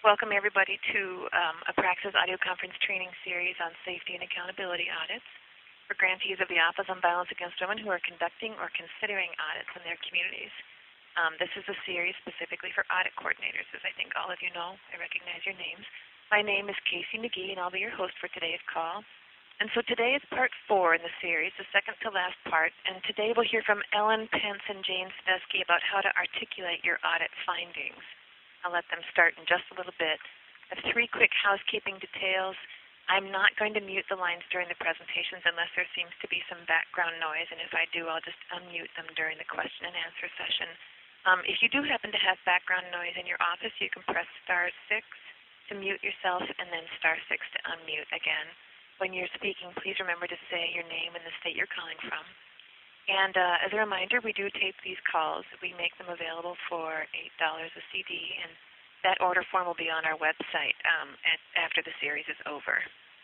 Welcome everybody to a Praxis audio conference training series on safety and accountability audits for grantees of the Office on Violence Against Women who are conducting or considering audits in their communities. This is a series specifically for audit coordinators, as I think all of you know. I recognize your names. My name is Casey McGee, and I'll be your host for today's call. And so today is part 4 in the series, the second to last part, and today we'll hear from Ellen Pence and Jane Svesky about how to articulate your audit findings. I'll let them start in just a little bit. I have 3 quick housekeeping details. I'm not going to mute the lines during the presentations unless there seems to be some background noise, and if I do, I'll just unmute them during the question and answer session. If you do happen to have background noise in your office, you can press *6 to mute yourself and then *6 to unmute again. When you're speaking, please remember to say your name and the state you're calling from. And as a reminder, we do tape these calls. We make them available for $8 a CD, and that order form will be on our website after the series is over.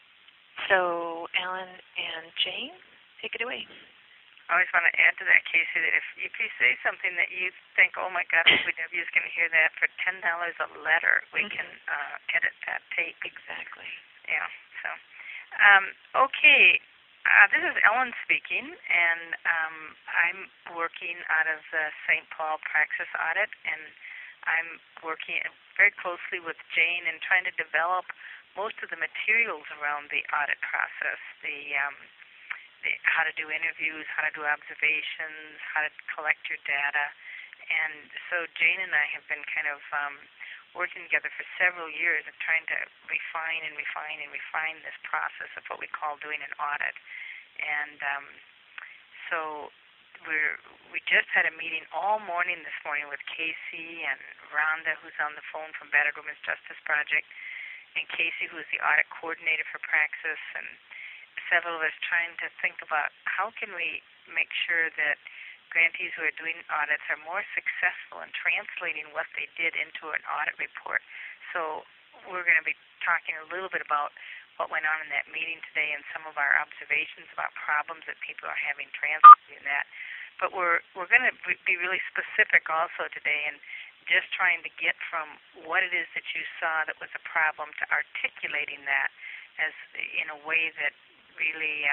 So, Alan and Jane, take it away. I always want to add to that, Casey, that if you say something that you think, oh my God, OPW is going to hear that for $10 a letter, we can edit that tape. Exactly. Yeah. So, okay. This is Ellen speaking, and I'm working out of the St. Paul Praxis Audit, and I'm working very closely with Jane and trying to develop most of the materials around the audit process, the how to do interviews, how to do observations, how to collect your data. And so Jane and I have been kind of working together for several years of trying to refine this process of what we call doing an audit. And so we just had a meeting all morning this morning with Casey and Rhonda, who's on the phone from Battered Women's Justice Project, and Casey, who's the audit coordinator for Praxis, and several of us trying to think about how can we make sure that grantees who are doing audits are more successful in translating what they did into an audit report. So we're going to be talking a little bit about what went on in that meeting today and some of our observations about problems that people are having translating that. But we're going to be really specific also today and just trying to get from what it is that you saw that was a problem to articulating that as in a way that really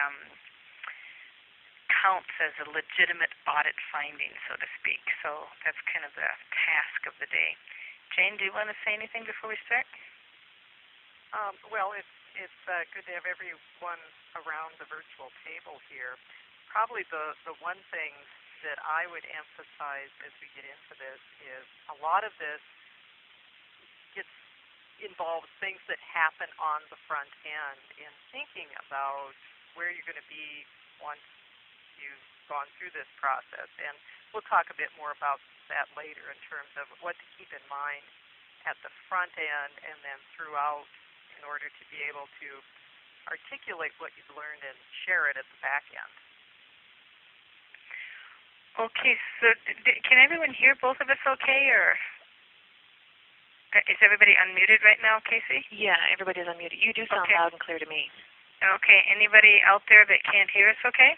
counts as a legitimate audit finding, so to speak. So that's kind of the task of the day. Jane, do you want to say anything before we start? Well, it's good to have everyone around the virtual table here. Probably the one thing that I would emphasize as we get into this is a lot of this involves things that happen on the front end in thinking about where you're going to be once you've gone through this process. And we'll talk a bit more about that later in terms of what to keep in mind at the front end and then throughout in order to be able to articulate what you've learned and share it at the back end. Okay, so can everyone hear both of us okay, or is everybody unmuted right now, Casey? Yeah, everybody's unmuted. You do sound loud and clear to me. Okay, anybody out there that can't hear us okay?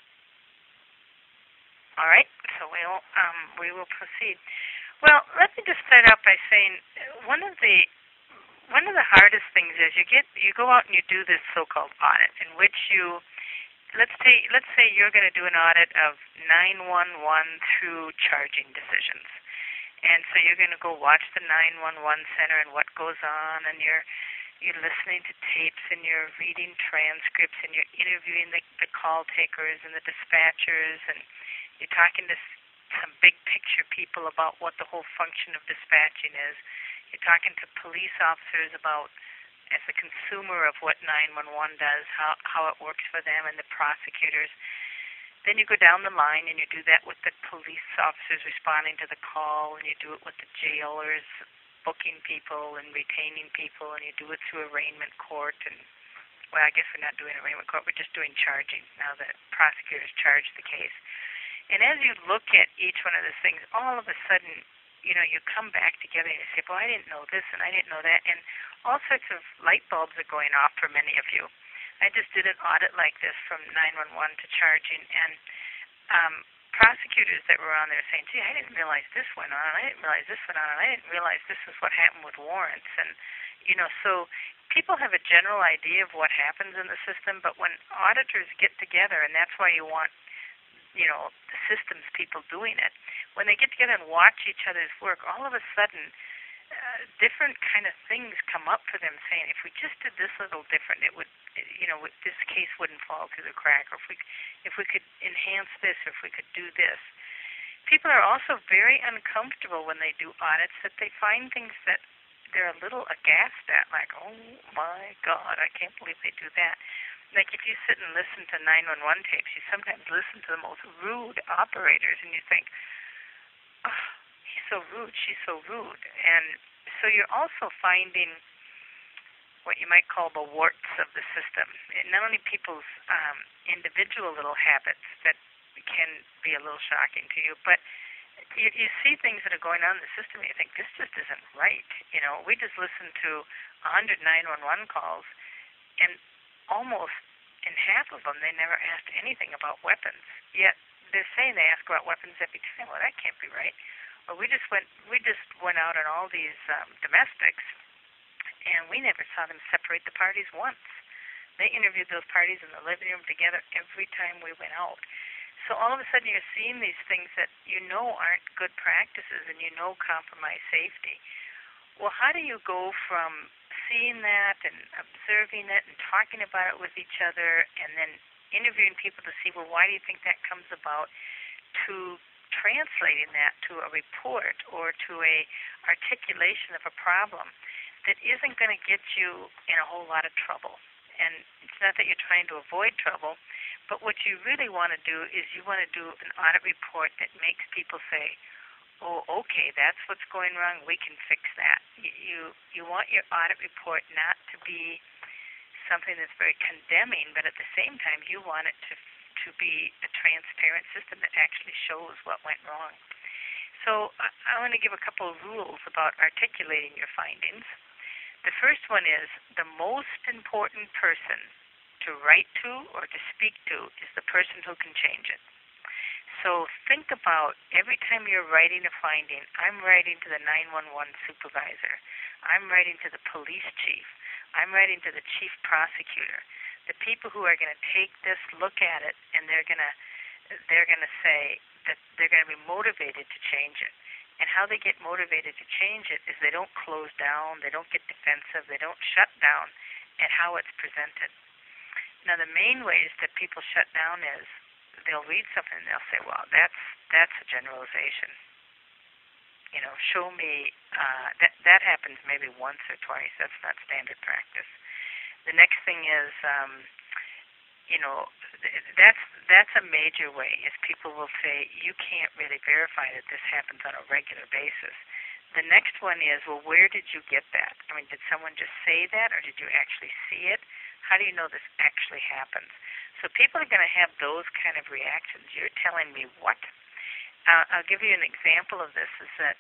All right, so we will proceed. Well, let me just start out by saying one of the hardest things is you go out and you do this so-called audit in which you let's say you're going to do an audit of 911 through charging decisions. And so you're going to go watch the 911 center and what goes on, and you're listening to tapes and you're reading transcripts and you're interviewing the call takers and the dispatchers, and you're talking to some big picture people about what the whole function of dispatching is. You're talking to police officers about, as a consumer of what 911 does, how it works for them, and the prosecutors. Then you go down the line and you do that with the police officers responding to the call, and you do it with the jailers booking people and retaining people, and you do it through arraignment court. And well, I guess we're not doing arraignment court, we're just doing charging now that prosecutors charge the case. And as you look at each one of those things, all of a sudden, you come back together and you say, well, I didn't know this and I didn't know that, and all sorts of light bulbs are going off for many of you. I just did an audit like this from 911 to charging, and prosecutors that were on there saying, gee, I didn't realize this went on, and I didn't realize this went on, and I didn't realize this is what happened with warrants. And, so people have a general idea of what happens in the system, but when auditors get together, and that's why you want, the systems people doing it, when they get together and watch each other's work, all of a sudden, different kind of things come up for them saying, if we just did this a little different, it would, this case wouldn't fall through the crack, or if we could enhance this, or if we could do this. People are also very uncomfortable when they do audits that they find things that they're a little aghast at, like, oh my God, I can't believe they do that. Like if you sit and listen to 911 tapes, you sometimes listen to the most rude operators, and you think, oh, he's so rude, she's so rude. And so you're also finding what you might call the warts of the system. And not only people's individual little habits that can be a little shocking to you, but you see things that are going on in the system, and you think, this just isn't right. We just listened to 100 911 calls, and almost in half of them, they never asked anything about weapons. Yet they're saying they ask about weapons every time. Well, that can't be right. Well, we just went out on all these domestics, and we never saw them separate the parties once. They interviewed those parties in the living room together every time we went out. So all of a sudden you're seeing these things that aren't good practices and compromise safety. Well, how do you go from seeing that and observing it and talking about it with each other and then interviewing people to see, well, why do you think that comes about, to translating that to a report or to a articulation of a problem that isn't going to get you in a whole lot of trouble? And it's not that you're trying to avoid trouble, but what you really want to do is you want to do an audit report that makes people say, oh, okay, that's what's going wrong, we can fix that. You want your audit report not to be something that's very condemning, but at the same time you want it to be a transparent system that actually shows what went wrong. So I want to give a couple of rules about articulating your findings. The first one is the most important person to write to or to speak to is the person who can change it. So think about every time you're writing a finding, I'm writing to the 911 supervisor, I'm writing to the police chief, I'm writing to the chief prosecutor, the people who are going to take this, look at it, and they're going to say that they're going to be motivated to change it. And how they get motivated to change it is they don't close down, they don't get defensive, they don't shut down at how it's presented. Now, the main ways that people shut down is they'll read something and they'll say, well, that's a generalization. Show me, that happens maybe once or twice. That's not standard practice. The next thing is, that's a major way, is people will say, you can't really verify that this happens on a regular basis. The next one is, well, where did you get that? I mean, did someone just say that, or did you actually see it? How do you know this actually happens? So people are going to have those kind of reactions. You're telling me what? I'll give you an example of this, is that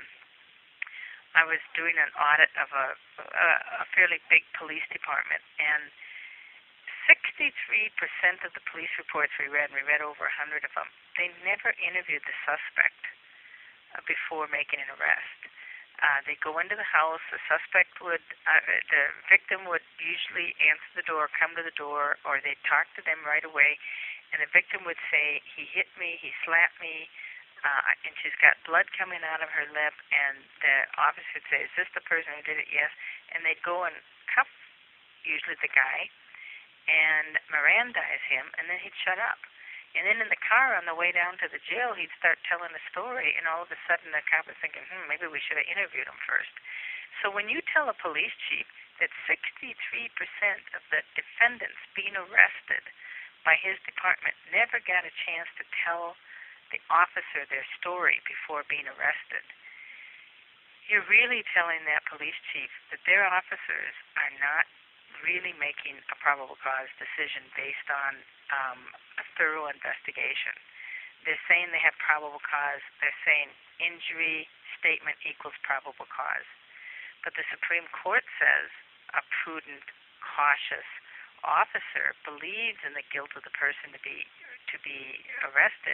I was doing an audit of a fairly big police department, and 63% of the police reports we read over 100 of them, they never interviewed the suspect before making an arrest. They go into the house, the victim would usually answer the door, come to the door, or they'd talk to them right away, and the victim would say, he hit me, he slapped me, and she's got blood coming out of her lip, and the officer would say, is this the person who did it? Yes. And they'd go and cuff usually the guy and Mirandize him, and then he'd shut up. And then in the car on the way down to the jail, he'd start telling a story, and all of a sudden the cop was thinking, maybe we should have interviewed him first. So when you tell a police chief that 63% of the defendants being arrested by his department never got a chance to tell the officer their story before being arrested, you're really telling that police chief that their officers are not really making a probable cause decision based on a thorough investigation. They're saying they have probable cause. They're saying injury statement equals probable cause. But the Supreme Court says a prudent, cautious officer believes in the guilt of the person to be arrested,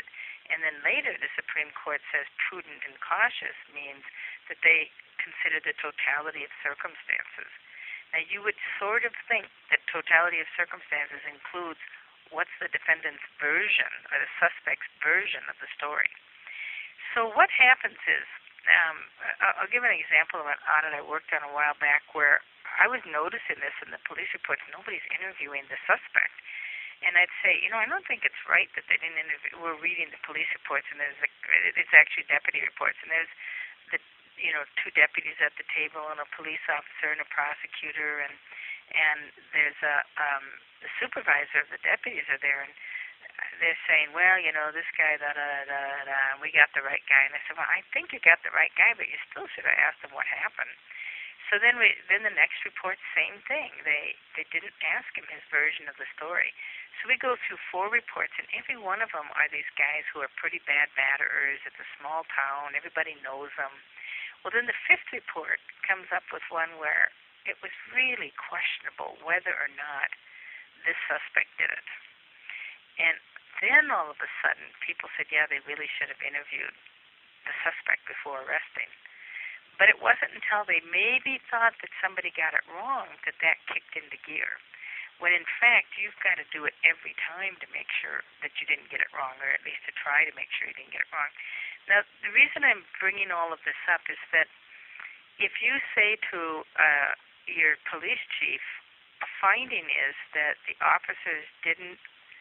And then later the Supreme Court says prudent and cautious means that they consider the totality of circumstances. Now, you would sort of think that totality of circumstances includes what's the defendant's version or the suspect's version of the story. So what happens is, I'll give an example of an audit I worked on a while back where I was noticing this in the police reports. Nobody's interviewing the suspect. And I'd say, I don't think it's right that they didn't interview. We're reading the police reports, and it's actually deputy reports, and there's the two deputies at the table, and a police officer and a prosecutor, and there's the supervisor of the deputies are there, and they're saying, well, this guy, we got the right guy. And I said, well, I think you got the right guy, but you still should have asked him what happened. So then the next report, same thing. They didn't ask him his version of the story. So we go through 4 reports, and every one of them are these guys who are pretty bad batterers. It's a small town. Everybody knows them. Well, then the 5th report comes up with one where it was really questionable whether or not this suspect did it. And then all of a sudden, people said, yeah, they really should have interviewed the suspect before arresting. But it wasn't until they maybe thought that somebody got it wrong that kicked into gear. When in fact, you've got to do it every time to make sure that you didn't get it wrong, or at least to try to make sure you didn't get it wrong. Now, the reason I'm bringing all of this up is that if you say to your police chief, a finding is that the officers didn't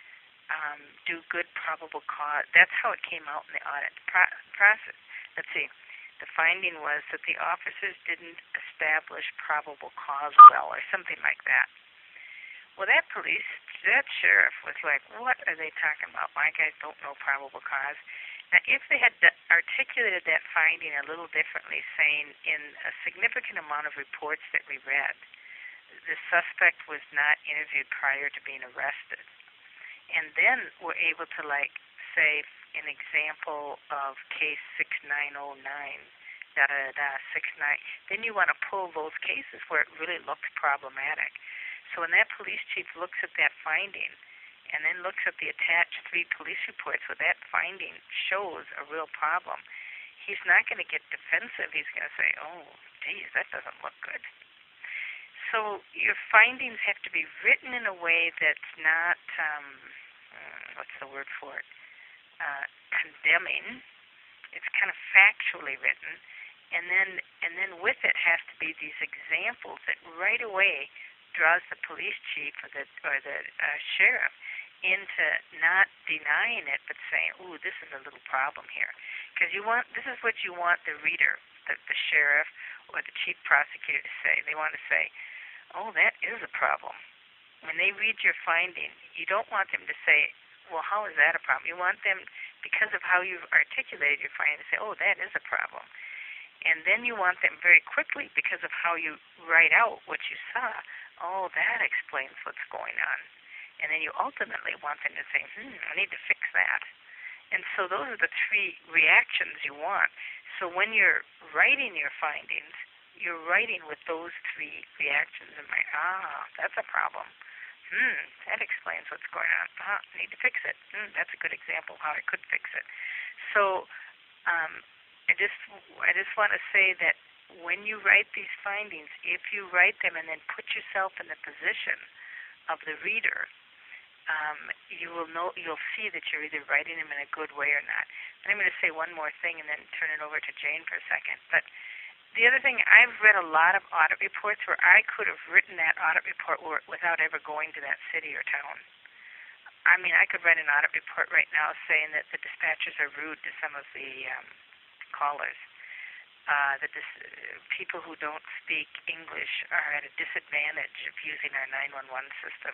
do good probable cause. That's how it came out in the audit process. Let's see. The finding was that the officers didn't establish probable cause well, or something like that. Well, that sheriff was like, what are they talking about? My guys don't know probable cause. Now, if they had articulated that finding a little differently, saying in a significant amount of reports that we read, the suspect was not interviewed prior to being arrested, and then we're able to, say, an example of case 6909, 69, then you want to pull those cases where it really looks problematic. So when that police chief looks at that finding and then looks at the attached 3 police reports where that finding shows a real problem, he's not going to get defensive. He's going to say, oh, geez, that doesn't look good. So your findings have to be written in a way that's not, what's the word for it, condemning. It's kind of factually written. And then with it has to be these examples that right away draws the police chief or the sheriff into not denying it, but saying, "Ooh, this is a little problem here," because this is what you want the reader, the sheriff or the chief prosecutor to say. They want to say, "Oh, that is a problem." When they read your finding, you don't want them to say, "Well, how is that a problem?" You want them, because of how you've articulated your finding, to say, "Oh, that is a problem." And then you want them very quickly, because of how you write out what you saw, "Oh, that explains what's going on." And then you ultimately want them to say, I need to fix that. And so those are the 3 reactions you want. So when you're writing your findings, you're writing with those 3 reactions in mind. That's a problem. That explains what's going on. I need to fix it. That's a good example of how I could fix it. So I just want to say that when you write these findings, if you write them and then put yourself in the position of the reader, you'll see that you're either writing them in a good way or not. And I'm going to say one more thing and then turn it over to Jane for a second. But the other thing, I've read a lot of audit reports where I could have written that audit report without ever going to that city or town. I mean, I could write an audit report right now saying that the dispatchers are rude to some of the callers. That people who don't speak English are at a disadvantage of using our 911 system.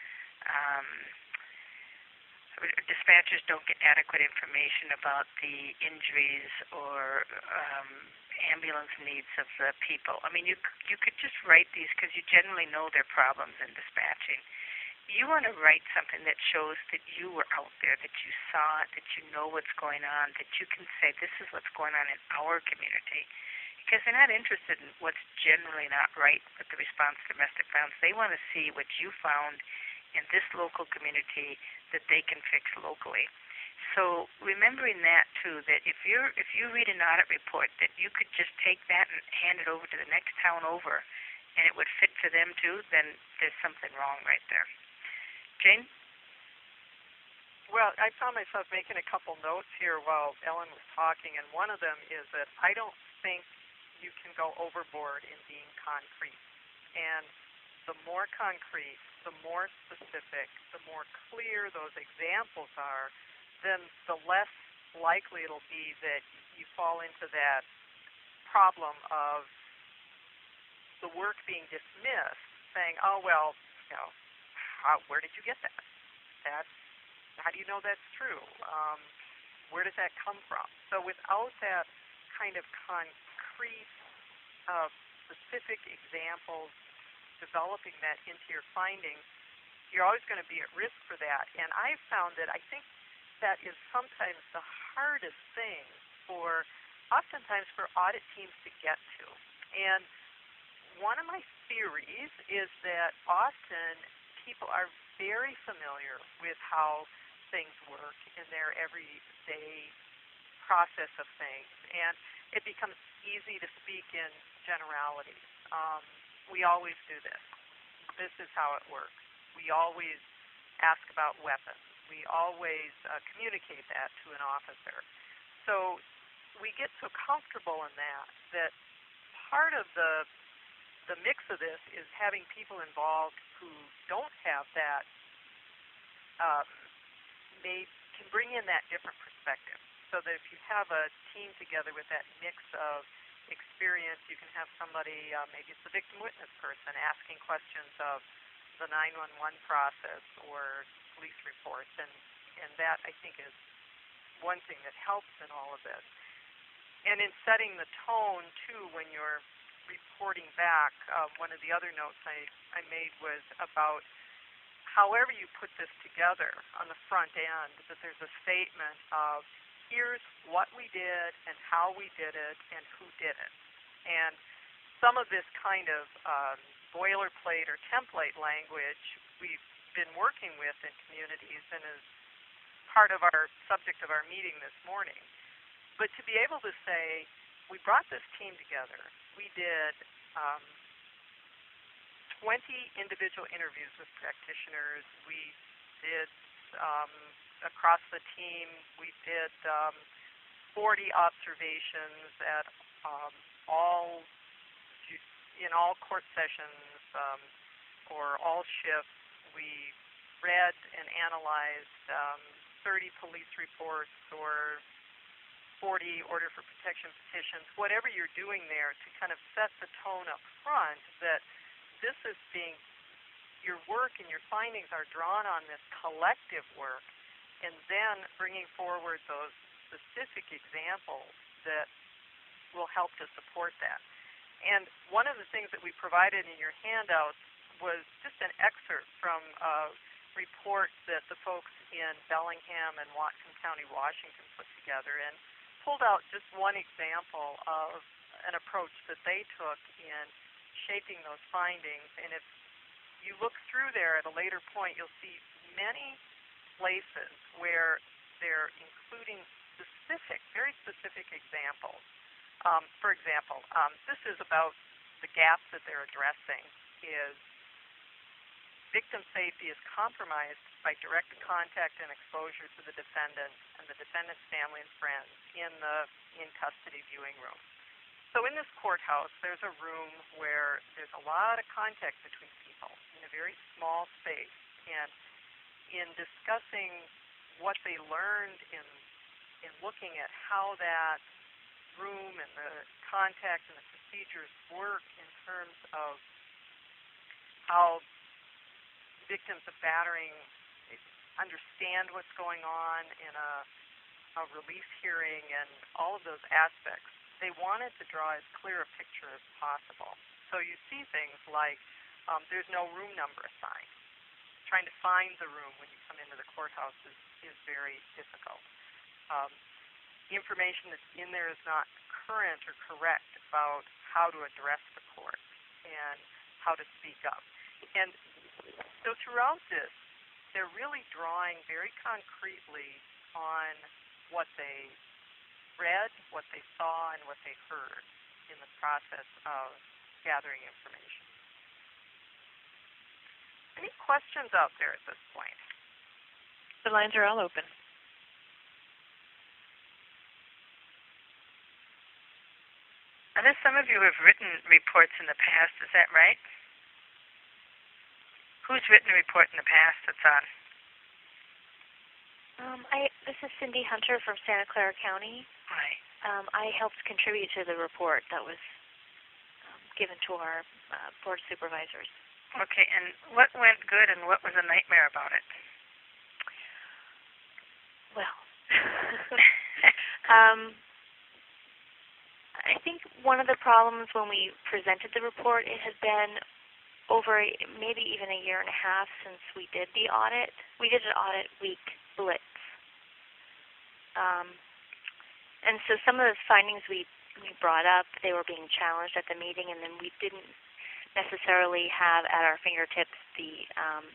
Dispatchers don't get adequate information about the injuries or ambulance needs of the people. I mean, you could just write these because you generally know their problems in dispatching. You want to write something that shows that you were out there, that you saw it, that you know what's going on, that you can say, this is what's going on in our community. Because they're not interested in what's generally not right with the response to domestic violence. They want to see what you found in this local community that they can fix locally. So remembering that too, that if you read an audit report, that you could just take that and hand it over to the next town over, and it would fit for them too, then there's something wrong right there. Jane? Well, I found myself making a couple notes here while Ellen was talking, and one of them is that I don't think you can go overboard in being concrete. And the more concrete, the more specific, the more clear those examples are, then the less likely it'll be that you fall into that problem of the work being dismissed, saying, oh, well, where did you get that? How do you know that's true? Where does that come from? So without that kind of concrete, specific examples, developing that into your findings, you're always going to be at risk for that. And I've found that I think that is sometimes the hardest thing oftentimes for audit teams to get to. And one of my theories is that often people are very familiar with how things work in their everyday process of things, and it becomes easy to speak in generalities. We always do this. This is how it works. We always ask about weapons. We always communicate that to an officer. So we get so comfortable in that part of the mix of this is having people involved who don't have that, can bring in that different perspective. So that if you have a team together with that mix of experience, you can have somebody, maybe it's the victim witness person, asking questions of the 911 process or police reports, and that I think is one thing that helps in all of this. And in setting the tone too when you're reporting back, one of the other notes I made was about however you put this together on the front end, that there's a statement of here's what we did and how we did it and who did it. And some of this kind of boilerplate or template language we've been working with in communities and is part of our subject of our meeting this morning. But to be able to say, we brought this team together, we did 20 individual interviews with practitioners. We did, across the team, we did 40 observations at in all court sessions or all shifts. We read and analyzed 30 police reports or 40 order for protection petitions, whatever you're doing there to kind of set the tone up front that this is your work and your findings are drawn on this collective work, and then bringing forward those specific examples that will help to support that. And one of the things that we provided in your handouts was just an excerpt from a report that the folks in Bellingham and Whatcom County, Washington put together, and pulled out just one example of an approach that they took in shaping those findings. And if you look through there at a later point, you'll see many places where they're including very specific examples. For example, this is about the gaps that they're addressing is victim safety is compromised by direct contact and exposure to the defendant and the defendant's family and friends in the in-custody viewing room. So in this courthouse, there's a room where there's a lot of contact between people in a very small space. And in discussing what they learned in looking at how that room and the contact and the procedures work in terms of how victims of battering understand what's going on in a release hearing and all of those aspects, they wanted to draw as clear a picture as possible. So you see things like there's no room number assigned. Trying to find the room when you come into the courthouse is very difficult. Information that's in there is not current or correct about how to address the court and how to speak up. And so throughout this, they're really drawing very concretely on what they read, what they saw, and what they heard in the process of gathering information. Any questions out there at this point? The lines are all open. I know some of you have written reports in the past. Is that right? Who's written a report in the past that's on? This is Cindy Hunter from Santa Clara County. Right. I helped contribute to the report that was given to our board supervisors. Okay, and what went good and what was a nightmare about it? Well, I think one of the problems when we presented the report, it had been over maybe even a year and a half since we did the audit. We did an audit week blitz. And so some of the findings we brought up, they were being challenged at the meeting, and then we didn't necessarily have at our fingertips the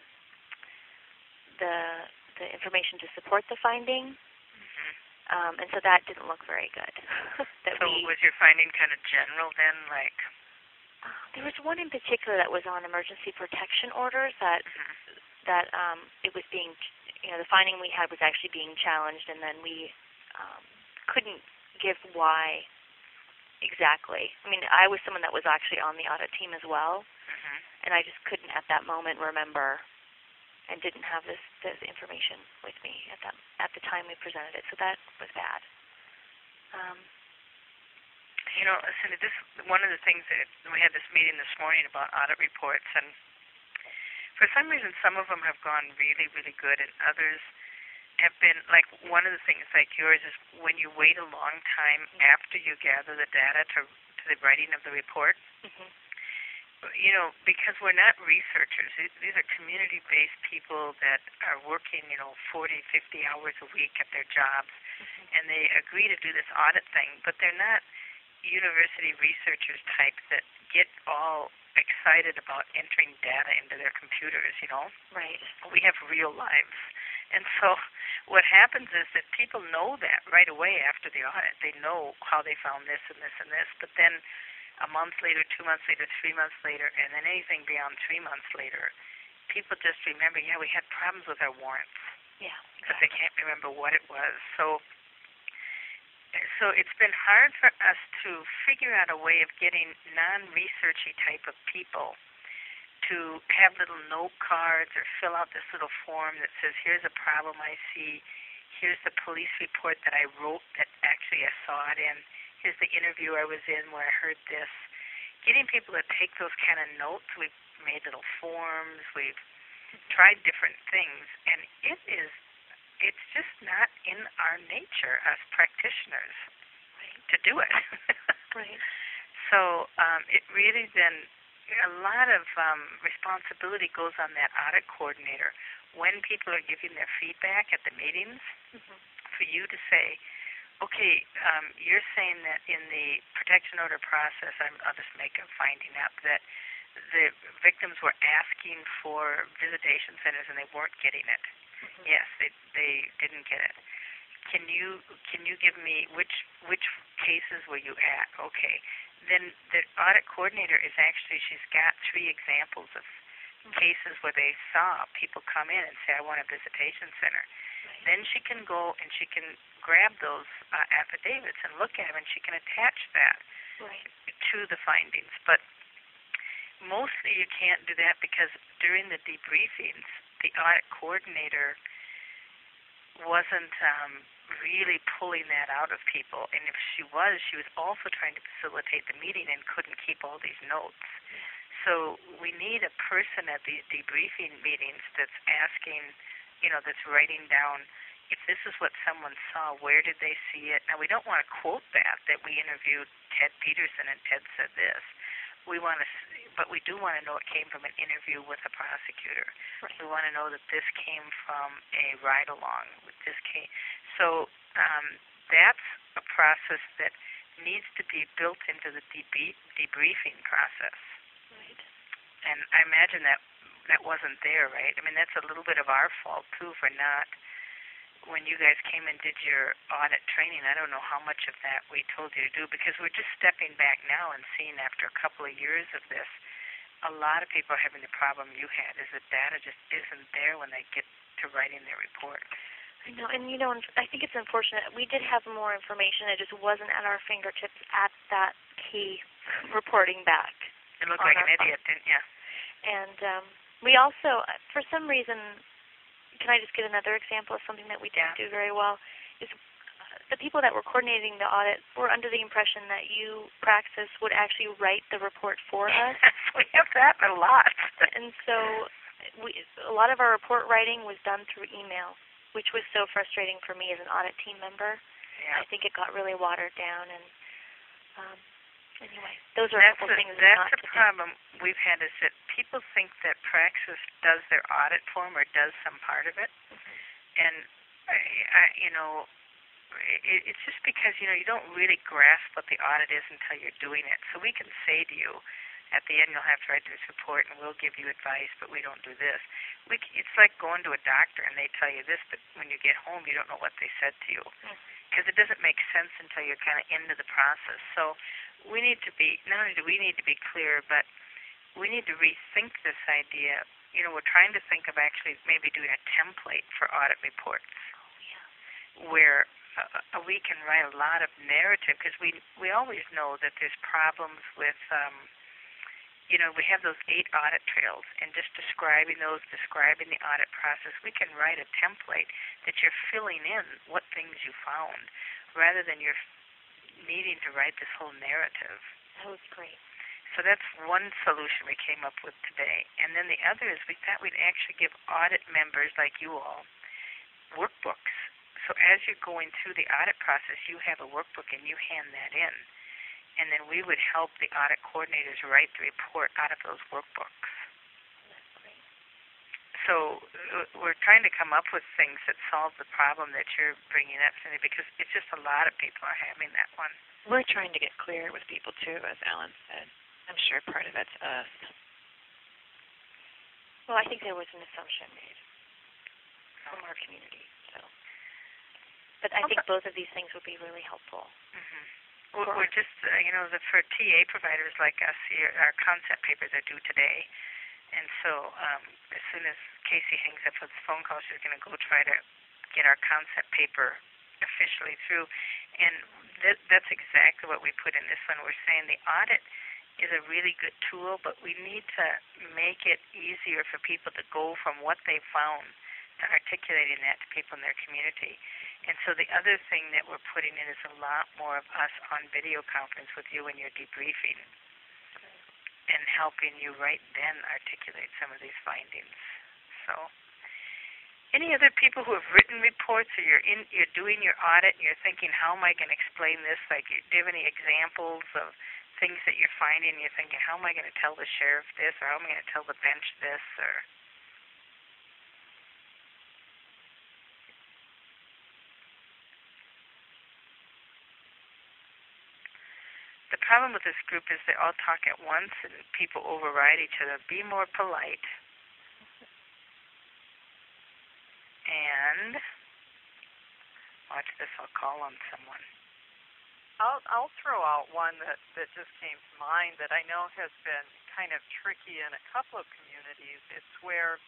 information to support the finding. And so that didn't look very good. Was your finding kind of general then, like? There was one in particular that was on emergency protection orders that it was being, the finding we had was actually being challenged, and then we couldn't give why exactly. I mean, I was someone that was actually on the audit team as well, and I just couldn't at that moment remember and didn't have this information with me at the time we presented it. So that was bad. Cindy, this one of the things that we had this meeting this morning about audit reports, and for some reason some of them have gone really, really good, and others have been, like one of the things like yours is when you wait a long time after you gather the data to the writing of the report. Because we're not researchers. These are community-based people that are working, 40, 50 hours a week at their jobs, and they agree to do this audit thing, but they're not university researchers type that get all excited about entering data into their computers, Right. We have real lives. And so what happens is that people know that right away after the audit. They know how they found this and this and this, but then a month later, 2 months later, 3 months later, and then anything beyond 3 months later, people just remember, we had problems with our warrants. Yeah. Because they can't remember what it was. So it's been hard for us to figure out a way of getting non-researchy type of people to have little note cards or fill out this little form that says, here's a problem I see, here's the police report that I wrote that actually I saw it in, here's the interview I was in where I heard this. Getting people to take those kind of notes, we've made little forms, we've tried different things, and it's just not in our nature as practitioners to do it. Right. So it really then, a lot of responsibility goes on that audit coordinator when people are giving their feedback at the meetings, for you to say, okay, you're saying that in the protection order process, I'll just make a finding up, that the victims were asking for visitation centers and they weren't getting it. Yes, they didn't get it. Can you give me which cases were you at? Okay. Then the audit coordinator is actually, she's got 3 examples of cases where they saw people come in and say, I want a visitation center. Right. Then she can go and she can grab those affidavits and look at them, and she can attach that to the findings. But mostly you can't do that because during the debriefings, the audit coordinator wasn't really pulling that out of people. And if she was also trying to facilitate the meeting and couldn't keep all these notes. So we need a person at these debriefing meetings that's asking, that's writing down, if this is what someone saw, where did they see it? Now, we don't want to quote that we interviewed Ted Peterson and Ted said this. But we do want to know it came from an interview with a prosecutor. Right. We want to know that this came from a ride-along. So that's a process that needs to be built into the debriefing process. Right. And I imagine that wasn't there, right? I mean, that's a little bit of our fault, too, for not when you guys came and did your audit training, I don't know how much of that we told you to do, because we're just stepping back now and seeing after a couple of years of this, a lot of people are having the problem you had, is that data just isn't there when they get to writing their report. I know, and I think it's unfortunate. We did have more information. It just wasn't at our fingertips at that key reporting back. It looked like an idiot, didn't you? And we also, for some reason, can I just get another example of something that we didn't do very well? Is the people that were coordinating the audit were under the impression that you, Praxis, would actually write the report for us. We have that a lot. And so a lot of our report writing was done through email, which was so frustrating for me as an audit team member. Yeah. I think it got really watered down. And anyway, those are That's a couple things. That's the problem we've had, is that people think that Praxis does their audit for them or does some part of it. Mm-hmm. And, it's just because, you don't really grasp what the audit is until you're doing it. So we can say to you, at the end, you'll have to write this report, and we'll give you advice, but we don't do this. It's like going to a doctor, and they tell you this, but when you get home, you don't know what they said to you, because it doesn't make sense until you're kind of into the process. So we need to be, not only do we need to be clear, but we need to rethink this idea. We're trying to think of actually maybe doing a template for audit reports, where we can write a lot of narrative, because we always know that there's problems with we have those 8 audit trails, and just describing the audit process, we can write a template that you're filling in what things you found, rather than you're needing to write this whole narrative. That was great. So that's one solution we came up with today. And then the other is we thought we'd actually give audit members like you all workbooks. So as you're going through the audit process, you have a workbook and you hand that in. And then we would help the audit coordinators write the report out of those workbooks. That's great. So we're trying to come up with things that solve the problem that you're bringing up, Cindy, because it's just a lot of people are having that one. We're trying to get clear with people, too, as Ellen said. I'm sure part of it's us. Well, I think there was an assumption made from our community. But I think both of these things would be really helpful. Mm-hmm. We're just, for TA providers like us here, our concept papers are due today. And so as soon as Casey hangs up with the phone call, she's going to go try to get our concept paper officially through. And that's exactly what we put in this one. We're saying the audit is a really good tool, but we need to make it easier for people to go from what they found to articulating that to people in their community. And so the other thing that we're putting in is a lot more of us on video conference with you when you're debriefing and helping you right then articulate some of these findings. So any other people who have written reports, or you're doing your audit and you're thinking, how am I going to explain this? Like, do you have any examples of things that you're finding and you're thinking, how am I going to tell the sheriff this, or how am I going to tell the bench this, or... The problem with this group is they all talk at once and people override each other. Be more polite. And watch this, I'll call on someone. I'll throw out one that just came to mind that I know has been kind of tricky in a couple of communities. It's where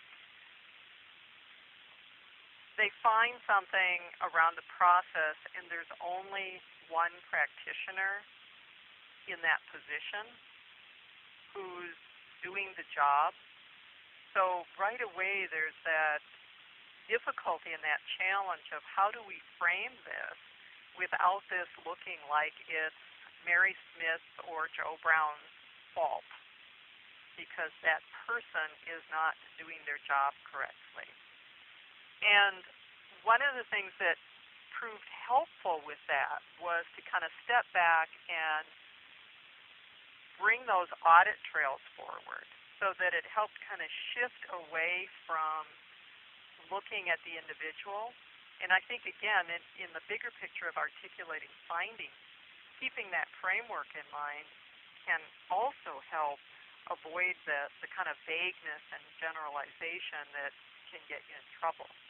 they find something around the process and there's only one practitioner in that position who's doing the job. So right away there's that difficulty and that challenge of how do we frame this without this looking like it's Mary Smith or Joe Brown's fault, because that person is not doing their job correctly. And one of the things that proved helpful with that was to kind of step back and bring those audit trails forward so that it helped kind of shift away from looking at the individual. And I think, again, in the bigger picture of articulating findings, keeping that framework in mind can also help avoid the kind of vagueness and generalization that can get you in trouble.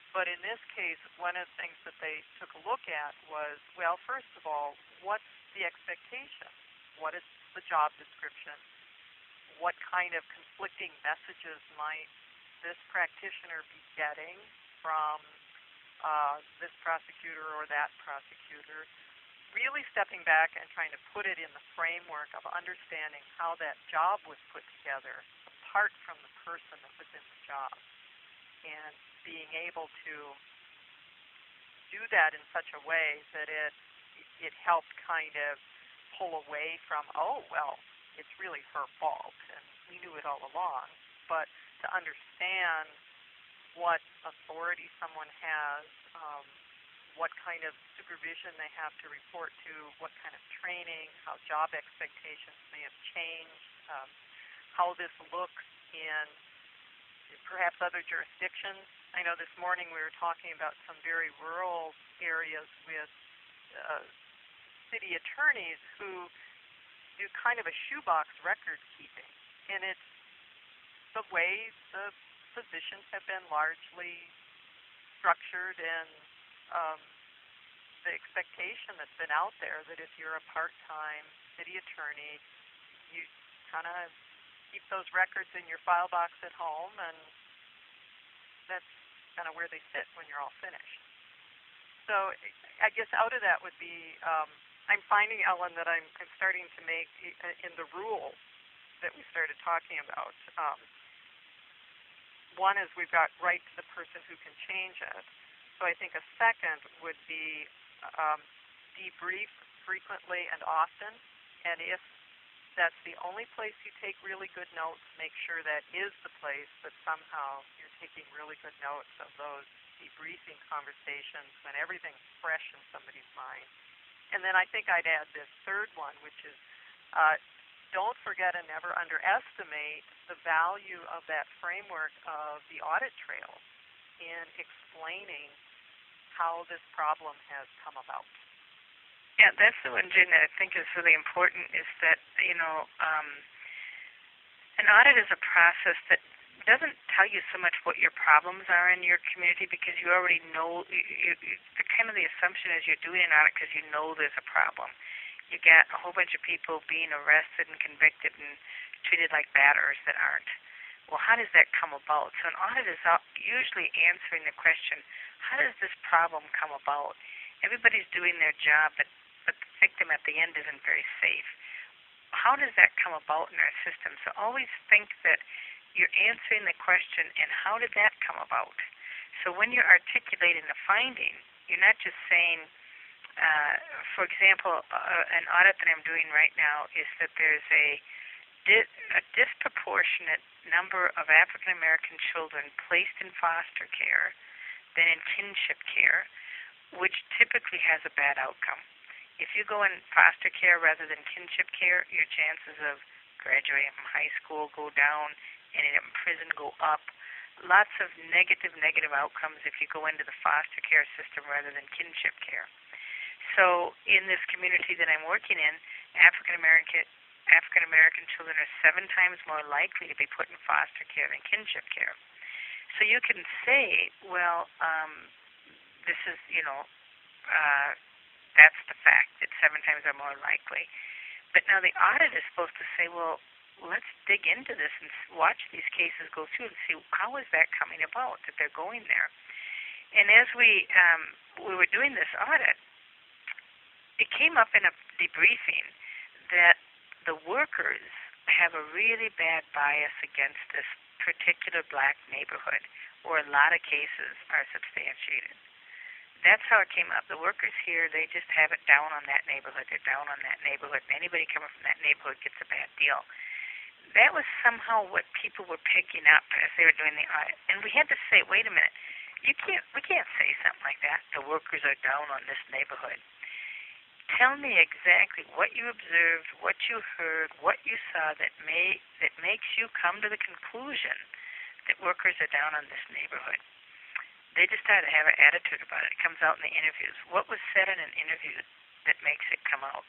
But in this case, one of the things that they took a look at was, well, first of all, what's the expectation? What is the job description? What kind of conflicting messages might this practitioner be getting from this prosecutor or that prosecutor? Really stepping back and trying to put it in the framework of understanding how that job was put together apart from the person that was in the job, and being able to do that in such a way that it helped kind of pull away from, oh, well, it's really her fault, and we knew it all along, but to understand what authority someone has, what kind of supervision they have to report to, what kind of training, how job expectations may have changed, how this looks in perhaps other jurisdictions. I know this morning we were talking about some very rural areas with city attorneys who do kind of a shoebox record keeping, and it's the way the positions have been largely structured, and the expectation that's been out there that if you're a part-time city attorney, you kind of keep those records in your file box at home, and that's kind of where they sit when you're all finished. So I guess out of that would be, I'm finding, Ellen, that I'm starting to make in the rule that we started talking about. One is we've got right to the person who can change it. So I think a second would be debrief frequently and often, and if that's the only place you take really good notes, make sure that is the place that somehow you're taking really good notes of those debriefing conversations when everything's fresh in somebody's mind. And then I think I'd add this third one, which is don't forget and never underestimate the value of that framework of the audit trail in explaining how this problem has come about. Yeah, that's the one, Jen, that I think is really important, is that, an audit is a process that doesn't tell you so much what your problems are in your community, because you already know, the kind of the assumption is you're doing an audit because you know there's a problem. You got a whole bunch of people being arrested and convicted and treated like batters that aren't. Well, how does that come about? So an audit is usually answering the question, how does this problem come about? Everybody's doing their job, but the victim at the end isn't very safe. How does that come about in our system? So always think that you're answering the question, and how did that come about? So when you're articulating the finding, you're not just saying, for example, an audit that I'm doing right now is that there's a disproportionate number of African American children placed in foster care than in kinship care, which typically has a bad outcome. If you go in foster care rather than kinship care, your chances of graduating from high school go down, ending up in prison go up. Lots of negative outcomes if you go into the foster care system rather than kinship care. So in this community that I'm working in, African American children are 7 times more likely to be put in foster care than kinship care. So you can say, well, this is, that's the fact, that 7 times are more likely. But now the audit is supposed to say, well, let's dig into this and watch these cases go through and see how is that coming about, that they're going there. And as we were doing this audit, it came up in a debriefing that the workers have a really bad bias against this particular black neighborhood, or a lot of cases are substantiated. That's how it came up. The workers here, they just have it down on that neighborhood. They're down on that neighborhood. And anybody coming from that neighborhood gets a bad deal. That was somehow what people were picking up as they were doing the audit. And we had to say, wait a minute, we can't say something like that. The workers are down on this neighborhood. Tell me exactly what you observed, what you heard, what you saw that makes you come to the conclusion that workers are down on this neighborhood. They just started to have an attitude about it. It comes out in the interviews. What was said in an interview that makes it come out?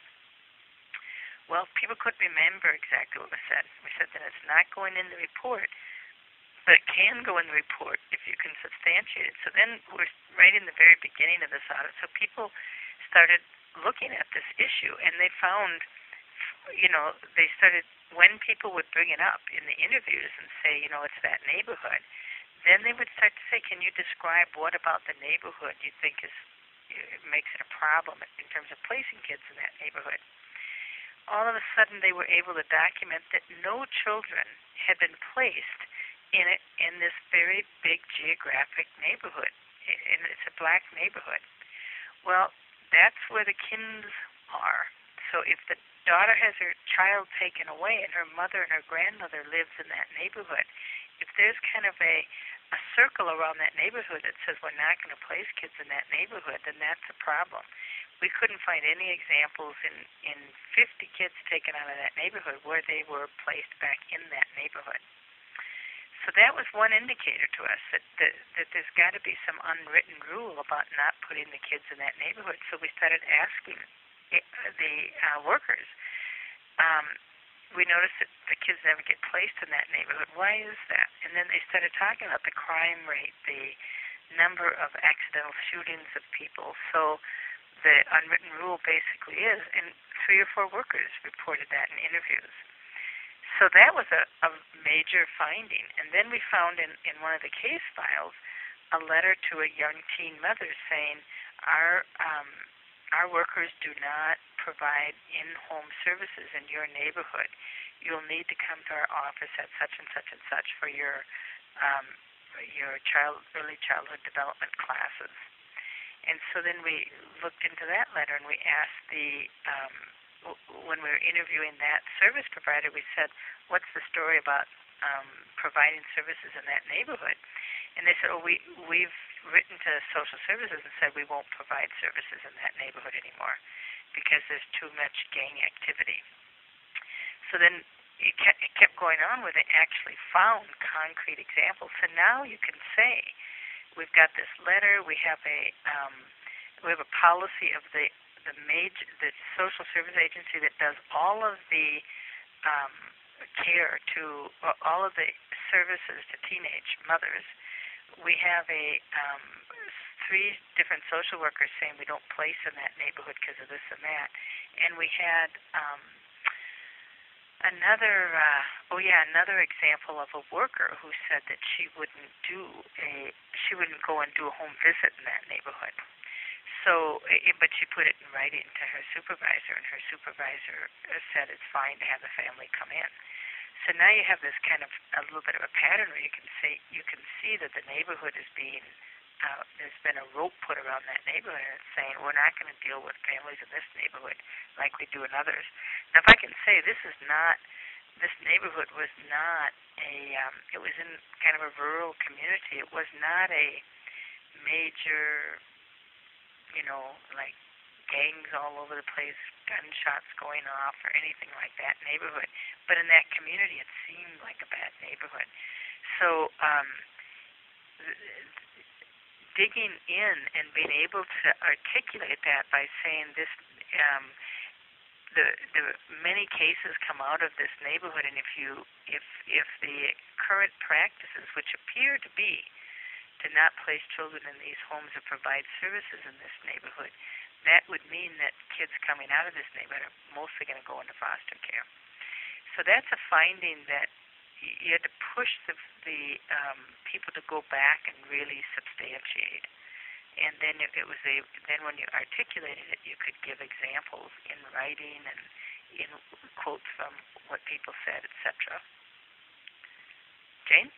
Well, people couldn't remember exactly what was said. We said that it's not going in the report, but but it can go in the report if you can substantiate it. So then we're right in the very beginning of this audit. So people started looking at this issue, and they found, they started, when people would bring it up in the interviews and say, it's that neighborhood, then they would start to say, can you describe what about the neighborhood you think makes it a problem in terms of placing kids in that neighborhood? All of a sudden, they were able to document that no children had been placed in this very big geographic neighborhood, and it's a black neighborhood. Well, that's where the kins are. So if the daughter has her child taken away and her mother and her grandmother lives in that neighborhood, if there's kind of a circle around that neighborhood that says we're not going to place kids in that neighborhood, then that's a problem. We couldn't find any examples in 50 kids taken out of that neighborhood where they were placed back in that neighborhood. So that was one indicator to us that there's got to be some unwritten rule about not putting the kids in that neighborhood. So we started asking the workers. We noticed that the kids never get placed in that neighborhood. Why is that? And then they started talking about the crime rate, the number of accidental shootings of people. So the unwritten rule basically is, and 3 or 4 workers reported that in interviews. So that was a major finding. And then we found in one of the case files a letter to a young teen mother saying, our workers do not provide in-home services in your neighborhood. You'll need to come to our office at such and such and such for your early childhood development classes. And so then we looked into that letter, and we asked when we were interviewing that service provider, we said, what's the story about providing services in that neighborhood? And they said, we've written to social services and said we won't provide services in that neighborhood anymore because there's too much gang activity. So then it kept going on where they actually found concrete examples. So now you can say, we've got this letter, we have a policy of the social service agency that does all of the care to all of the services to teenage mothers. We have 3 different social workers saying we don't place in that neighborhood because of this and that. And we had another example of a worker who said that she wouldn't go and do a home visit in that neighborhood. So, but she put it in writing to her supervisor, and her supervisor said it's fine to have the family come in. So now you have this kind of a little bit of a pattern where you can see that the neighborhood is being there's been a rope put around that neighborhood, and it's saying we're not going to deal with families in this neighborhood like we do in others. Now, if I can say, this neighborhood was not it was in kind of a rural community. It was not a major, like gangs all over the place, gunshots going off or anything like that neighborhood. But in that community, it seemed like a bad neighborhood. So digging in and being able to articulate that by saying this, the many cases come out of this neighborhood, and if the current practices, which appear to be to not place children in these homes or provide services in this neighborhood, that would mean that kids coming out of this neighborhood are mostly going to go into foster care. So that's a finding that you had to push the people to go back and really substantiate. And then then when you articulated it, you could give examples in writing and in quotes from what people said, etc. Jane?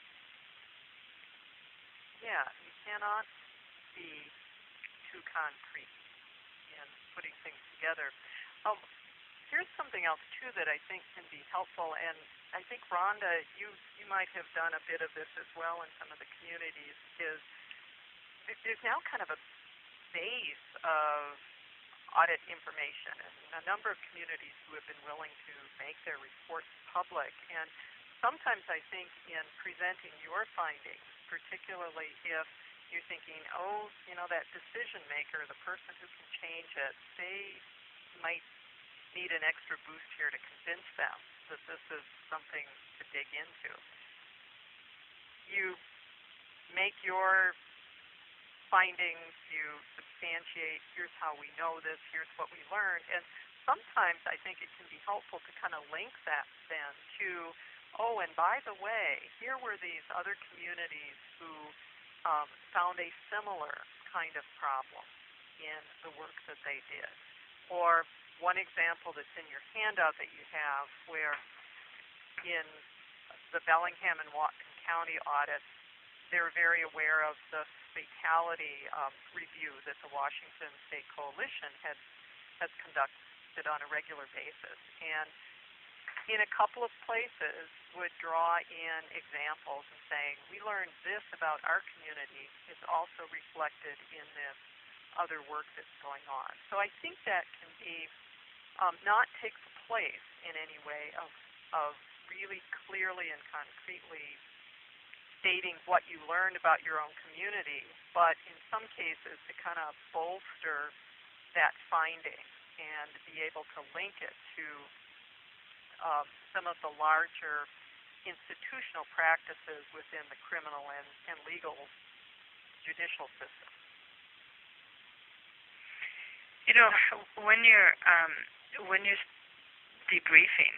Yeah, you cannot be too concrete in putting things together. Here's something else too that I think can be helpful, and I think Rhonda, you might have done a bit of this as well in some of the communities. Is there's now kind of a base of audit information, and a number of communities who have been willing to make their reports public. And sometimes I think in presenting your findings, particularly if you're thinking, that decision maker, the person who can change it, they might need an extra boost here to convince them that this is something to dig into. you make your findings, you substantiate, here's how we know this, here's what we learned. And sometimes I think it can be helpful to kind of link that then to, oh, and by the way, here were these other communities who found a similar kind of problem in the work that they did. Or one example that's in your handout that you have, where in the Bellingham and Whatcom County audit, they're very aware of the fatality review that the Washington State Coalition has conducted on a regular basis. And in a couple of places would draw in examples and saying, we learned this about our community is also reflected in this other work that's going on. So I think that can be not take the place in any way of really clearly and concretely stating what you learned about your own community, but in some cases to kind of bolster that finding and be able to link it to some of the larger institutional practices within the criminal and legal judicial system. You know, when you're debriefing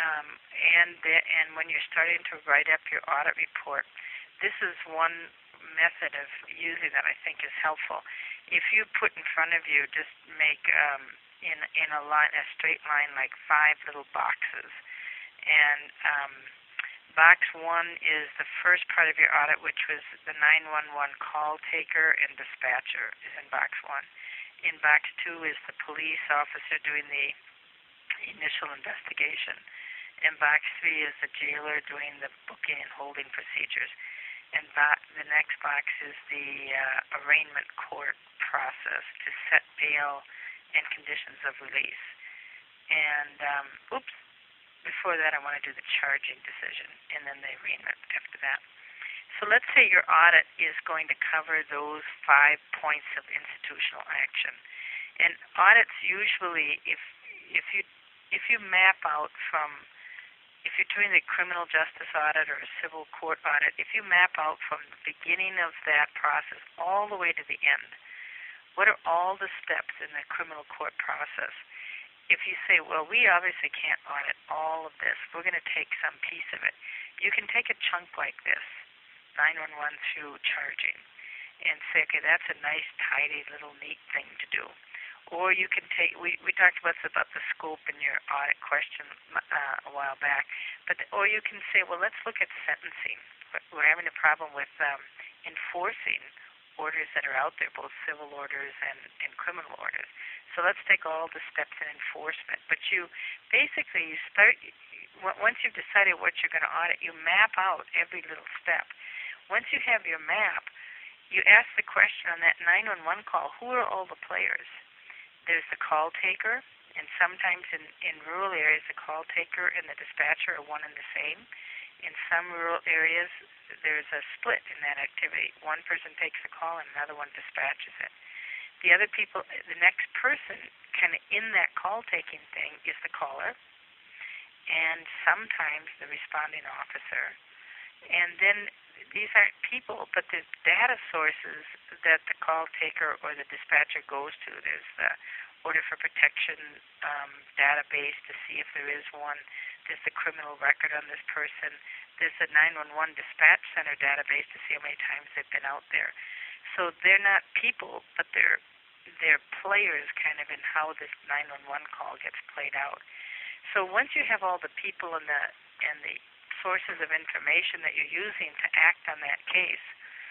and when you're starting to write up your audit report, this is one method of using that I think is helpful. If you put in front of you, just make in a line, a straight line, like 5 little boxes, and box 1 is the first part of your audit, which was the 911 call taker and dispatcher is in box 1. In box 2 is the police officer doing the initial investigation. In box 3 is the jailer doing the booking and holding procedures. And the next box is the arraignment court process to set bail and conditions of release. And, before that I want to do the charging decision and then the arraignment after that. So let's say your audit is going to cover those 5 points of institutional action. And audits usually, if you map out from, if you're doing a criminal justice audit or a civil court audit, if you map out from the beginning of that process all the way to the end, what are all the steps in the criminal court process? If you say, well, we obviously can't audit all of this, we're going to take some piece of it. You can take a chunk like this, 911 through charging, and say, okay, that's a nice, tidy, little neat thing to do. Or you can take, we talked about the scope in your audit question a while back, or you can say, well, let's look at sentencing. We're having a problem with enforcing orders that are out there, both civil orders and criminal orders. So let's take all the steps in enforcement. But you start, once you've decided what you're going to audit, you map out every little step. Once you have your map, you ask the question on that 911 call, who are all the players? There's the call taker, and sometimes in rural areas, the call taker and the dispatcher are one and the same. In some rural areas, there's a split in that activity. One person takes the call and another one dispatches it. The other people, the next person kind of in that call-taking thing is the caller, and sometimes the responding officer. And then these aren't people, but the data sources that the call taker or the dispatcher goes to. There's the order for protection database to see if there is one. There's the criminal record on this person. There's the 911 dispatch center database to see how many times they've been out there. So they're not people, but they're players kind of in how this 911 call gets played out. So once you have all the people and the sources of information that you're using to act on that case,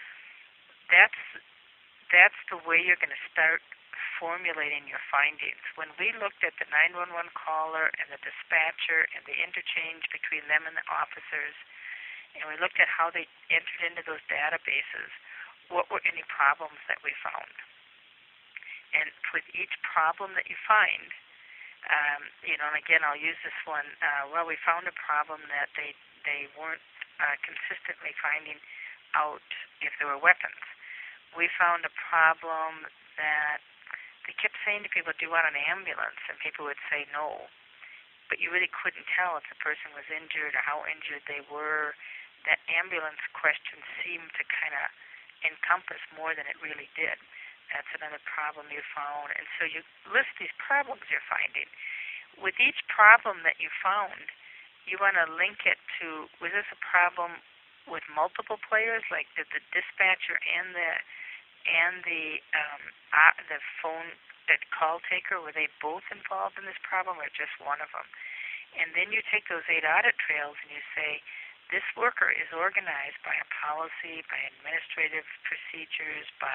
that's the way you're going to start formulating your findings. When we looked at the 911 caller and the dispatcher and the interchange between them and the officers, and we looked at how they entered into those databases, what were any problems that we found? And with each problem that you find, and again, I'll use this one. We found a problem that they weren't consistently finding out if there were weapons. We found a problem that they kept saying to people, do you want an ambulance? And people would say no. But you really couldn't tell if the person was injured or how injured they were. That ambulance question seemed to kind of encompass more than it really did. That's another problem you found. And so you list these problems you're finding. With each problem that you found, you want to link it to, was this a problem with multiple players? Like did the dispatcher and the phone call taker, were they both involved in this problem or just one of them? And then you take those 8 audit trails and you say, this worker is organized by a policy, by administrative procedures, by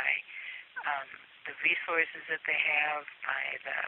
the resources that they have, by the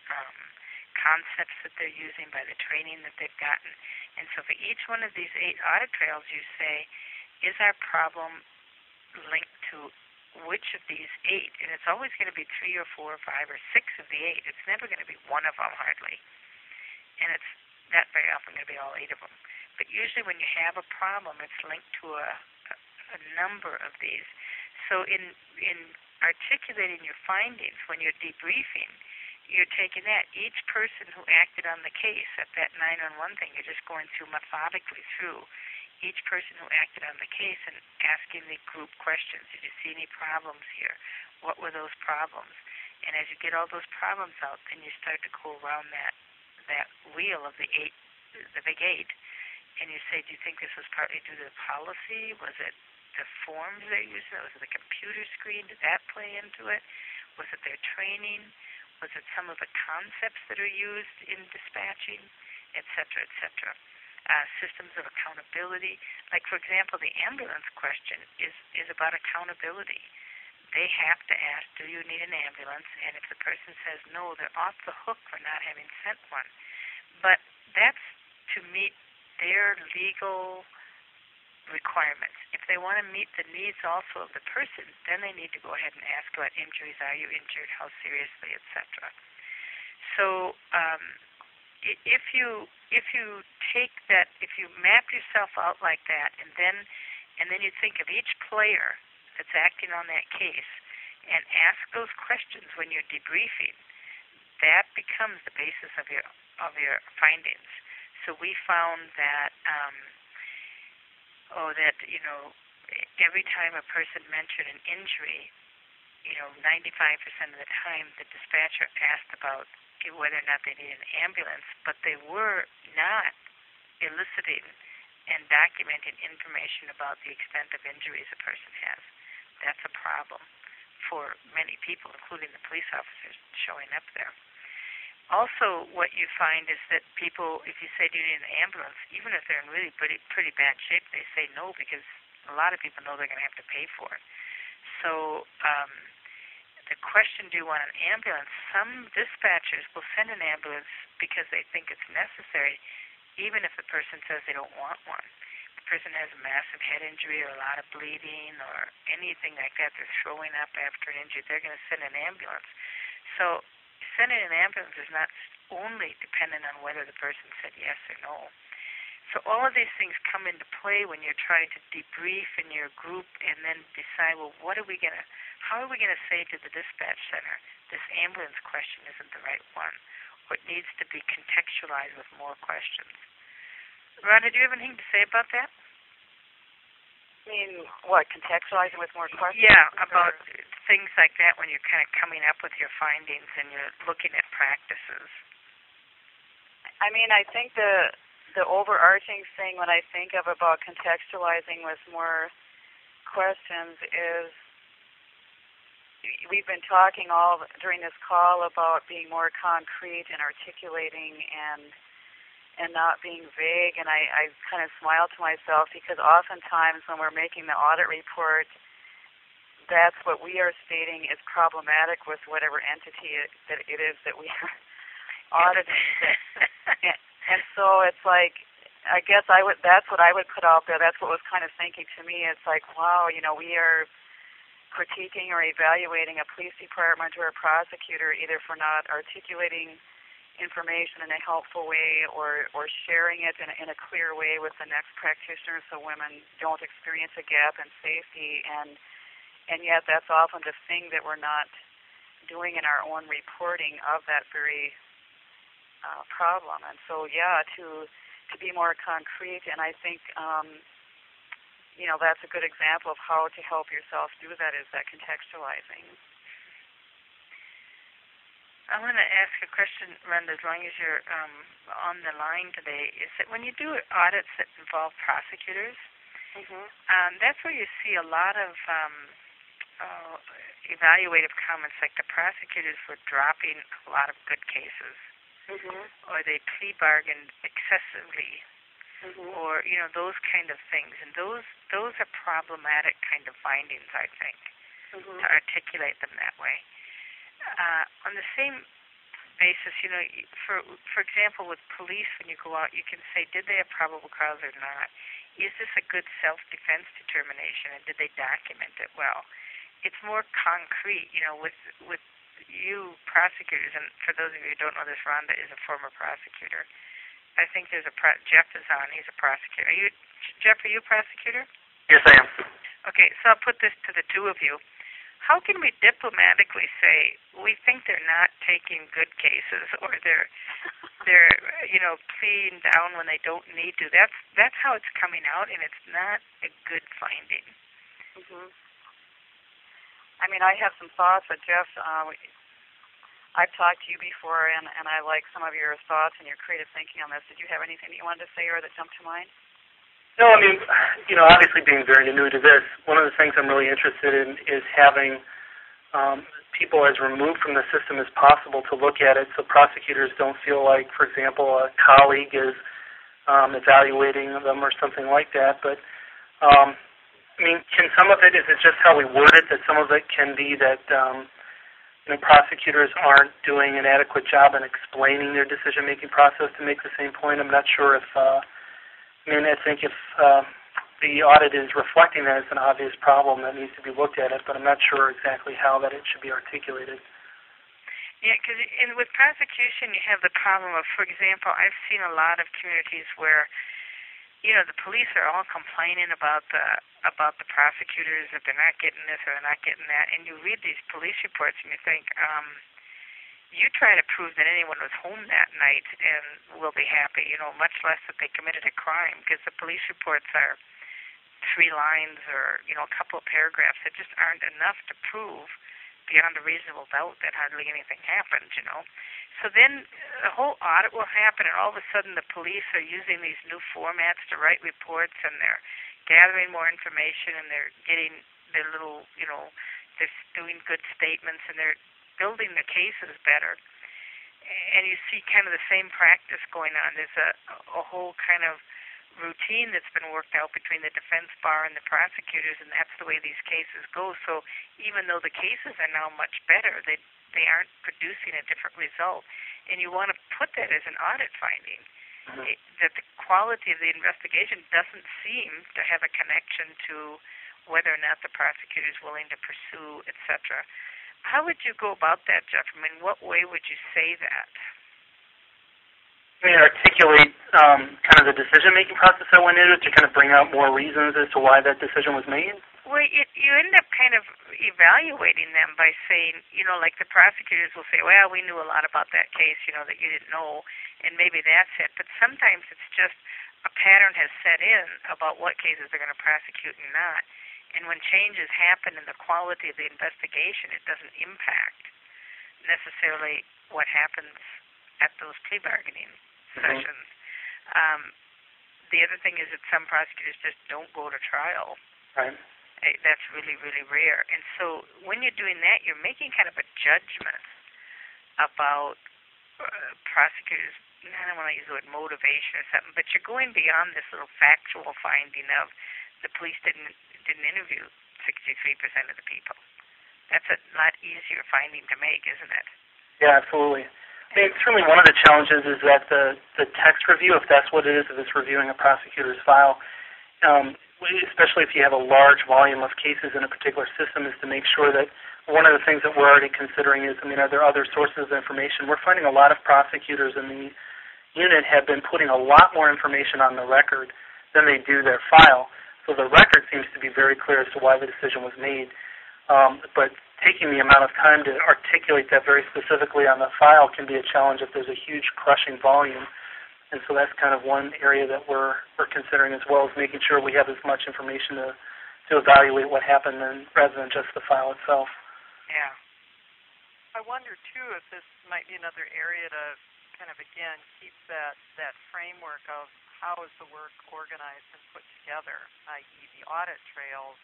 concepts that they're using, by the training that they've gotten. And so for each one of these 8 audit trails, you say, is our problem linked to which of these 8? And it's always going to be 3 or 4 or 5 or 6 of the 8. It's never going to be one of them, hardly. And it's not very often going to be all 8 of them. But usually when you have a problem, it's linked to a number of these. So in articulating your findings, when you're debriefing, you're taking that. Each person who acted on the case at that 911 thing, you're just going through methodically through each person who acted on the case and asking the group questions. Did you see any problems here? What were those problems? And as you get all those problems out, then you start to go around that wheel of the big 8, and you say, do you think this was partly due to the policy? Was it the forms they're using? Was it the computer screen? Did that play into it? Was it their training? Was it some of the concepts that are used in dispatching, et cetera, et cetera? Systems of accountability. Like, for example, the ambulance question is about accountability. They have to ask, do you need an ambulance? And if the person says no, they're off the hook for not having sent one. But that's to meet their legal requirements. If they want to meet the needs also of the person, then they need to go ahead and ask about injuries. Are you injured? How seriously, etc. So if you take that, if you map yourself out like that, and then you think of each player that's acting on that case and ask those questions when you're debriefing, that becomes the basis of your findings. So we found that every time a person mentioned an injury, 95% of the time the dispatcher asked about whether or not they needed an ambulance, but they were not eliciting and documenting information about the extent of injuries a person has. That's a problem for many people, including the police officers showing up there. Also, what you find is that people, if you say, do you need an ambulance, even if they're in really pretty bad shape, they say no because a lot of people know they're going to have to pay for it. So the question, do you want an ambulance? Some dispatchers will send an ambulance because they think it's necessary, even if the person says they don't want one. If the person has a massive head injury or a lot of bleeding or anything like that, they're throwing up after an injury, they're going to send an ambulance. So sending an ambulance is not only dependent on whether the person said yes or no. So all of these things come into play when you're trying to debrief in your group and then decide, well, how are we going to say to the dispatch center, this ambulance question isn't the right one, or it needs to be contextualized with more questions. Rhonda, do you have anything to say about that? I mean, what, contextualizing with more questions? Yeah, about things like that when you're kind of coming up with your findings and you're looking at practices. I mean, I think the overarching thing when I think of about contextualizing with more questions is we've been talking all during this call about being more concrete and articulating and not being vague, and I kind of smile to myself because oftentimes when we're making the audit report, that's what we are stating is problematic with whatever entity it is that we are auditing. and so it's like, I guess that's what I would put out there. That's what was kind of thinking to me. It's like, wow, we are critiquing or evaluating a police department or a prosecutor either for not articulating information in a helpful way or sharing it in a clear way with the next practitioner so women don't experience a gap in safety, and yet that's often the thing that we're not doing in our own reporting of that very problem. And so to be more concrete, and I think that's a good example of how to help yourself do that, is that contextualizing. I want to ask a question, Rhonda, as long as you're on the line today. Is that when you do audits that involve prosecutors, that's where you see a lot of evaluative comments, like the prosecutors were dropping a lot of good cases, or they plea bargained excessively, or those kind of things, and those are problematic kind of findings, I think, to articulate them that way. On the same basis, for example, with police, when you go out, you can say, did they have probable cause or not? Is this a good self-defense determination, and did they document it well? It's more concrete, with you prosecutors, and for those of you who don't know this, Rhonda is a former prosecutor. I think there's Jeff is on. He's a prosecutor. Jeff, are you a prosecutor? Yes, I am. Okay, so I'll put this to the two of you. How can we diplomatically say we think they're not taking good cases, or they're pleading down when they don't need to? That's how it's coming out, and it's not a good finding. I mean, I have some thoughts, but Jeff, I've talked to you before, and I like some of your thoughts and your creative thinking on this. Did you have anything that you wanted to say or that jumped to mind? No, I mean, obviously being very new to this, one of the things I'm really interested in is having people as removed from the system as possible to look at it, so prosecutors don't feel like, for example, a colleague is evaluating them or something like that. But, I mean, can some of it, is it just how we word it, that some of it can be that prosecutors aren't doing an adequate job in explaining their decision-making process to make the same point? I'm not sure if, I think if the audit is reflecting that, it's an obvious problem that needs to be looked at, but I'm not sure exactly how that it should be articulated. Yeah, because with prosecution, you have the problem of, for example, I've seen a lot of communities where the police are all complaining about the prosecutors, that they're not getting this or they're not getting that, and you read these police reports and you think, you try to prove that anyone was home that night and will be happy, much less that they committed a crime, because the police reports are 3 lines or, a couple of paragraphs that just aren't enough to prove beyond a reasonable doubt that hardly anything happened, So then the whole audit will happen, and all of a sudden the police are using these new formats to write reports, and they're gathering more information, and they're getting their little, they're doing good statements, and they're building the cases better. And you see kind of the same practice going on. There's a whole kind of routine that's been worked out between the defense bar and the prosecutors, and that's the way these cases go. So even though the cases are now much better, they aren't producing a different result. And you want to put that as an audit finding, that the quality of the investigation doesn't seem to have a connection to whether or not the prosecutor is willing to pursue, etc. How would you go about that, Jeff? What way would you say that? Articulate kind of the decision-making process that went into it to kind of bring out more reasons as to why that decision was made? Well, you end up kind of evaluating them by saying, like the prosecutors will say, well, we knew a lot about that case, that you didn't know, and maybe that's it. But sometimes it's just a pattern has set in about what cases they're going to prosecute and not. And when changes happen in the quality of the investigation, it doesn't impact necessarily what happens at those plea bargaining sessions. The other thing is that some prosecutors just don't go to trial. Right. That's really, really rare. And so when you're doing that, you're making kind of a judgment about prosecutors. I don't want to use the word motivation or something, but you're going beyond this little factual finding of the police didn't interview 63% of the people. That's a lot easier finding to make, isn't it? Yeah, absolutely. Certainly one of the challenges is that the text review, if that's what it is, if it's reviewing a prosecutor's file, especially if you have a large volume of cases in a particular system, is to make sure that one of the things that we're already considering is, are there other sources of information? We're finding a lot of prosecutors in the unit have been putting a lot more information on the record than they do their file. So the record seems to be very clear as to why the decision was made. But taking the amount of time to articulate that very specifically on the file can be a challenge if there's a huge crushing volume. And so that's kind of one area that we're considering, as well as making sure we have as much information to evaluate what happened rather than just the file itself. Yeah. I wonder, too, if this might be another area to kind of, again, keep that framework of how is the work organized and put together, i.e. the audit trails,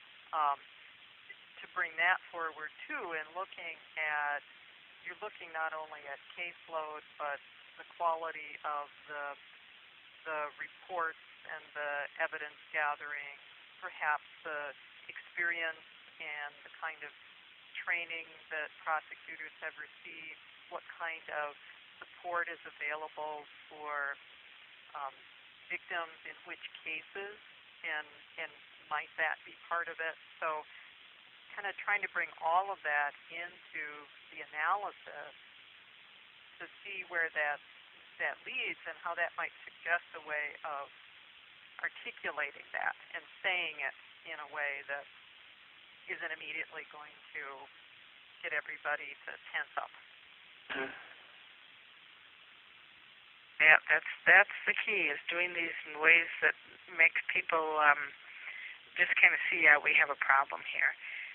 to bring that forward, too, and you're looking not only at caseload, but the quality of the reports and the evidence gathering, perhaps the experience and the kind of training that prosecutors have received, what kind of support is available for victims in which cases, and might that be part of it? So kind of trying to bring all of that into the analysis to see where that leads and how that might suggest a way of articulating that and saying it in a way that isn't immediately going to get everybody to tense up. Mm-hmm. Yeah, that's the key, is doing these in ways that makes people just kind of see, yeah, we have a problem here.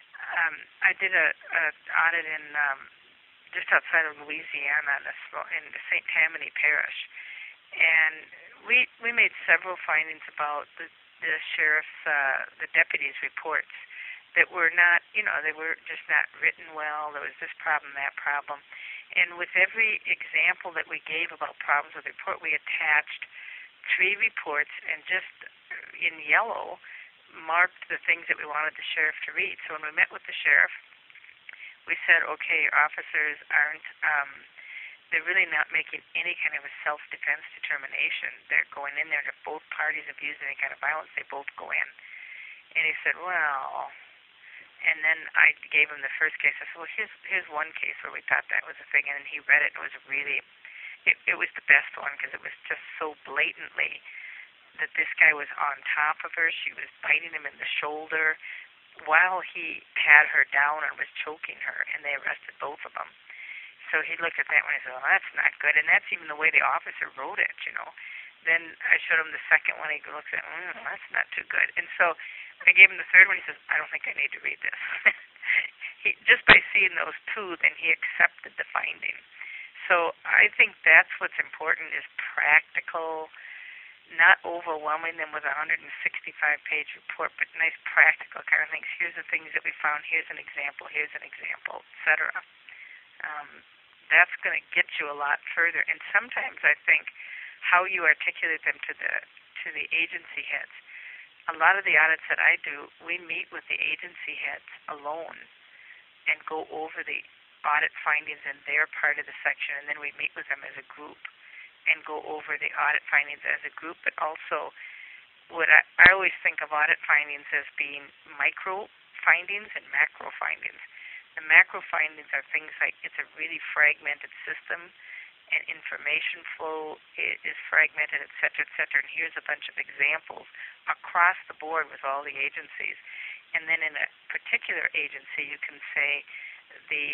I did a audit in just outside of Louisiana in the St. Tammany Parish, and we made several findings about the sheriff's, the deputies' reports that were not, they were just not written well. There was this problem, that problem. And with every example that we gave about problems with the report, we attached 3 reports and just in yellow marked the things that we wanted the sheriff to read. So when we met with the sheriff, we said, okay, officers aren't, they're really not making any kind of a self-defense determination. They're going in there, and if both parties have used any kind of violence, they both go in. And he said, well... And then I gave him the first case. I said, well, here's one case where we thought that was a thing. And he read it, and it was really, it was the best one because it was just so blatantly that this guy was on top of her. She was biting him in the shoulder while he had her down and was choking her, and they arrested both of them. So he looked at that one and said, well, that's not good. And that's even the way the officer wrote it, Then I showed him the second one. He looks at it, that's not too good. And so I gave him the third one. He says, I don't think I need to read this. Just by seeing those 2, then he accepted the finding. So I think that's what's important, is practical, not overwhelming them with a 165-page report, but nice practical kind of things. Here's the things that we found. Here's an example, etc. That's going to get you a lot further. And sometimes I think how you articulate them to the agency heads. A lot of the audits that I do, we meet with the agency heads alone and go over the audit findings in their part of the section, and then we meet with them as a group and go over the audit findings as a group. But also, what I always think of audit findings as being micro findings and macro findings. The macro findings are things like it's a really fragmented system, and information flow is fragmented, et cetera, and here's a bunch of examples across the board with all the agencies. And then in a particular agency, you can say the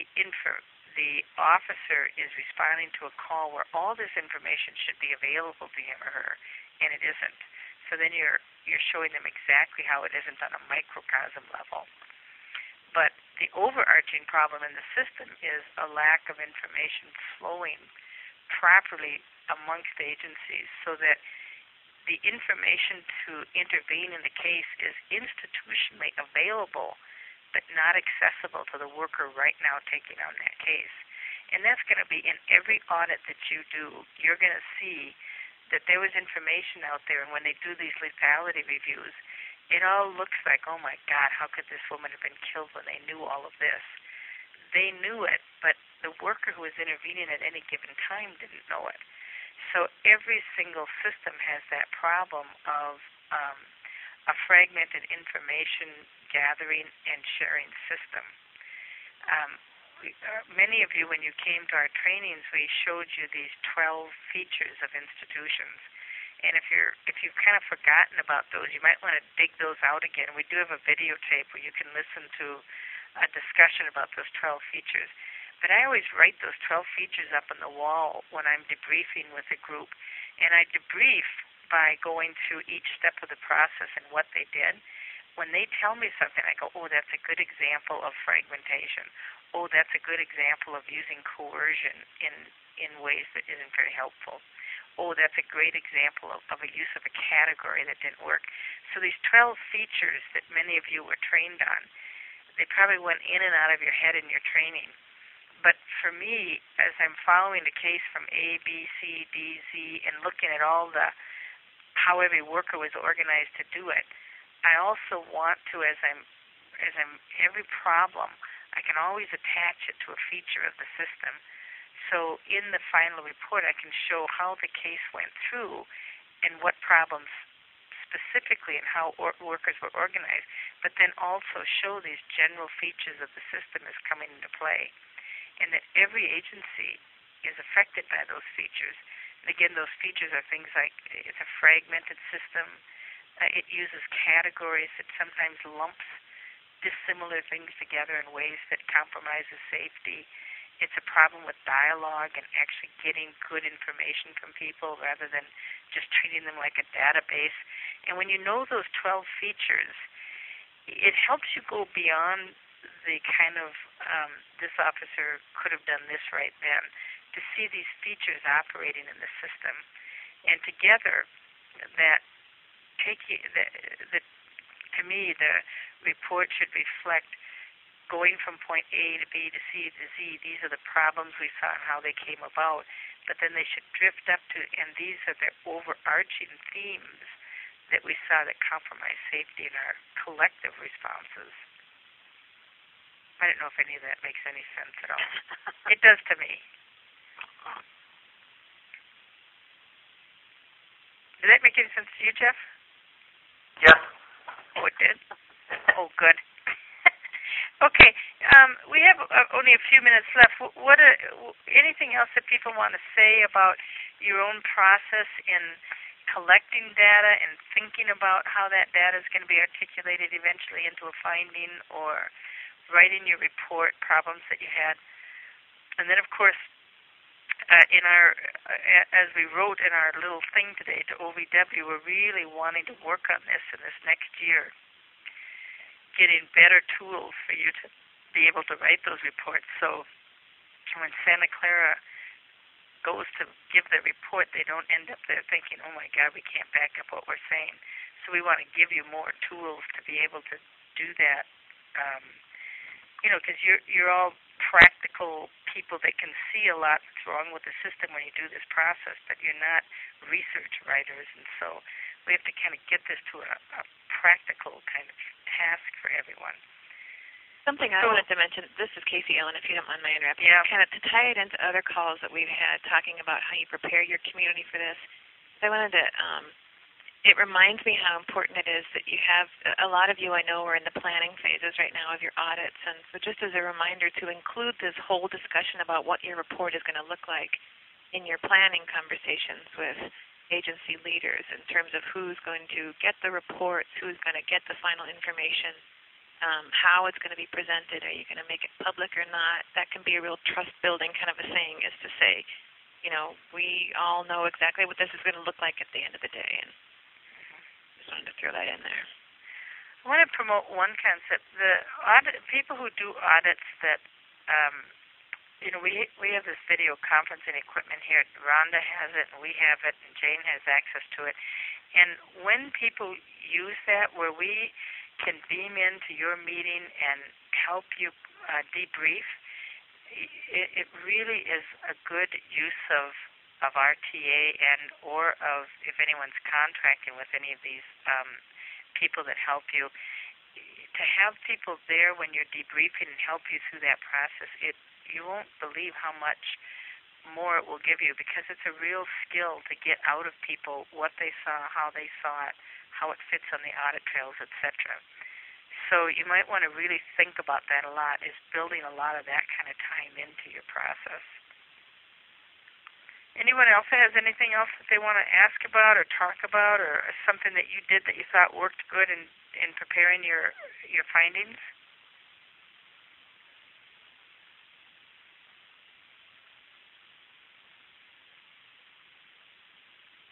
officer is responding to a call where all this information should be available to him or her, and it isn't. So then you're showing them exactly how it isn't on a microcosm level. But the overarching problem in the system is a lack of information flowing properly amongst agencies, so that the information to intervene in the case is institutionally available but not accessible to the worker right now taking on that case. And that's going to be in every audit that you do. You're going to see that there was information out there, and when they do these lethality reviews, it all looks like, oh my God, how could this woman have been killed when they knew all of this? They knew it, but the worker who was intervening at any given time didn't know it. So every single system has that problem of a fragmented information gathering and sharing system. Many of you, when you came to our trainings, we showed you these 12 features of institutions. And if you've kind of forgotten about those, you might want to dig those out again. We do have a videotape where you can listen to a discussion about those 12 features. But I always write those 12 features up on the wall when I'm debriefing with a group. and I debrief by going through each step of the process and what they did. When they tell me something, I go, oh, that's a good example of fragmentation. Oh, that's a good example of using coercion in ways that isn't very helpful. Oh, that's a great example of a use of a category that didn't work. So these 12 features that many of you were trained on, they probably went in and out of your head in your training. But for me, as I'm following the case from A, B, C, D, Z, and looking at all the how every worker was organized to do it, I also want to, as I'm every problem, I can always attach it to a feature of the system. So in the final report, I can show how the case went through and what problems specifically and how workers were organized, but then also show these general features of the system as coming into play, and that every agency is affected by those features. And again, those features are things like it's a fragmented system. It uses categories that sometimes lumps dissimilar things together in ways that compromises safety. It's a problem with dialogue and actually getting good information from people rather than just treating them like a database. And when you know those 12 features, it helps you go beyond the kind of this officer could have done this right then, to see these features operating in the system. And together, that to me, the report should reflect going from point A to B to C to Z. These are the problems we saw and how they came about. But then they should drift up to, and these are the overarching themes that we saw that compromise safety in our collective responses. I don't know if any of that makes any sense at all. It does to me. Did that make any sense to you, Jeff? Yes. Oh, it did? Oh, good. Okay, we have only a few minutes left. Anything else that people want to say about your own process in collecting data and thinking about how that data is going to be articulated eventually into a finding, or writing your report, problems that you had? And then, of course, as we wrote in our little thing today to OVW, we're really wanting to work on this in this next year, getting better tools for you to be able to write those reports. So when Santa Clara goes to give the report, they don't end up there thinking, oh my God, we can't back up what we're saying. So we want to give you more tools to be able to do that. Because you're all practical people that can see a lot that's wrong with the system when you do this process, but you're not research writers, and so we have to kind of get this to a practical kind of task for everyone. Something I wanted to mention, this is Casey Ellen, if you don't mind my interrupting, kind of to tie it into other calls that we've had talking about how you prepare your community for this. I wanted to, it reminds me how important it is that you have, a lot of you I know are in the planning phases right now of your audits, and so just as a reminder to include this whole discussion about what your report is going to look like in your planning conversations with agency leaders in terms of who's going to get the reports, who's going to get the final information, how it's going to be presented, are you going to make it public or not. That can be a real trust-building kind of a thing, is to say, we all know exactly what this is going to look like at the end of the day, and just wanted to throw that in there. I want to promote one concept. The people who do audits that, we have this video conferencing equipment here. Rhonda has it, and we have it, and Jane has access to it. And when people use that, where we can beam into your meeting and help you debrief, it really is a good use of RTA and or of, if anyone's contracting with any of these people that help you, to have people there when you're debriefing and help you through that process. You won't believe how much more it will give you, because it's a real skill to get out of people what they saw, how they saw it, how it fits on the audit trails, etc. So you might want to really think about that a lot, is building a lot of that kind of time into your process. Anyone else that has anything else that they want to ask about or talk about, or something that you did that you thought worked good in preparing your findings?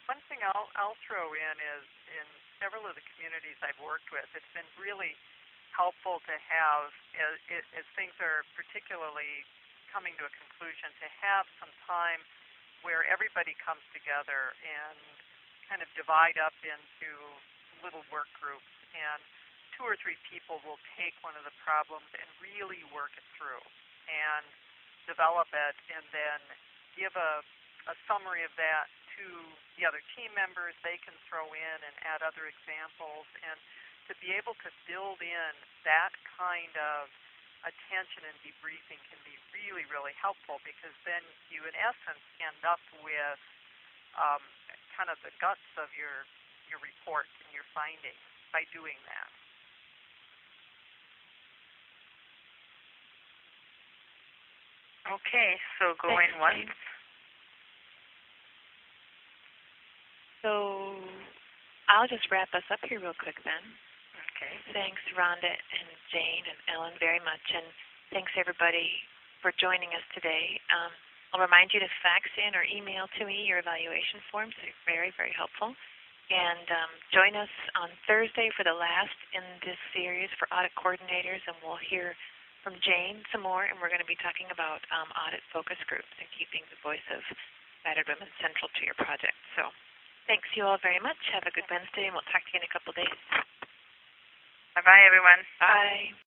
one thing I'll throw in is in several of the communities I've worked with, it's been really helpful to have, as things are particularly coming to a conclusion, to have some time where everybody comes together and kind of divide up into little work groups, and 2 or 3 people will take one of the problems and really work it through and develop it, and then give a summary of that to the other team members. They can throw in and add other examples, and to be able to build in that kind of attention and debriefing can be really, really helpful, because then you, in essence, end up with kind of the guts of your report and your findings by doing that. Okay, so going once. So I'll just wrap us up here real quick then. Okay. Thanks, Rhonda and Jane and Ellen, very much, and thanks everybody for joining us today. I'll remind you to fax in or email to me your evaluation forms. They're very, very helpful. And join us on Thursday for the last in this series for audit coordinators, and we'll hear from Jane some more, and we're going to be talking about audit focus groups and keeping the voice of battered women central to your project. So thanks you all very much. Have a good Wednesday, and we'll talk to you in a couple days. Bye-bye, everyone. Bye.